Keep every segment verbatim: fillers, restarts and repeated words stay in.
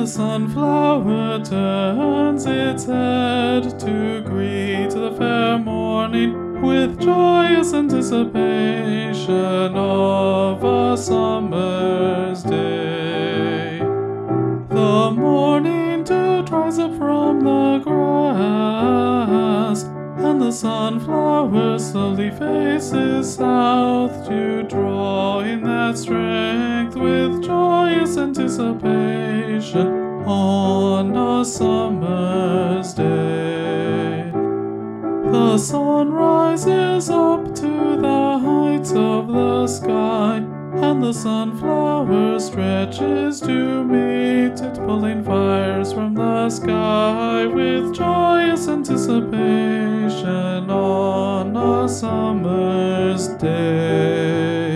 sunflower turns its head to greet the fair morning with joyous anticipation of a summer's day. The morning dew dries up from the grass, and the sunflower slowly faces south to draw in that strength with joyous anticipation on a summer's day. The sun rises up to the heights of the sky, and the sunflower stretches to meet it, pulling fires from the sky with joyous anticipation on a summer's day.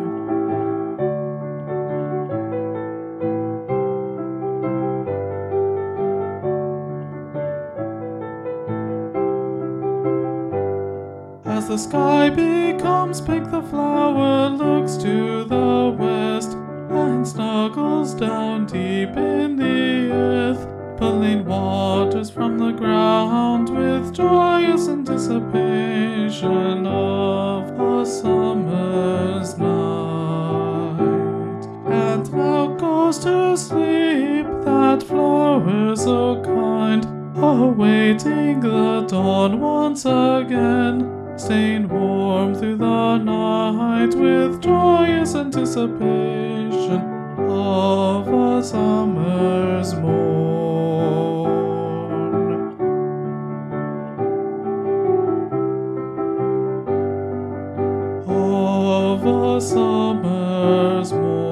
As the sky becomes pink, the flower looks to the west and snuggles down deep in the earth, pulling waters from the ground with joyous anticipation of a summer's night. And now goes to sleep that flower so kind, awaiting the dawn once again, staying warm through the night with joyous anticipation of a summer's morn. Of a summer's morn.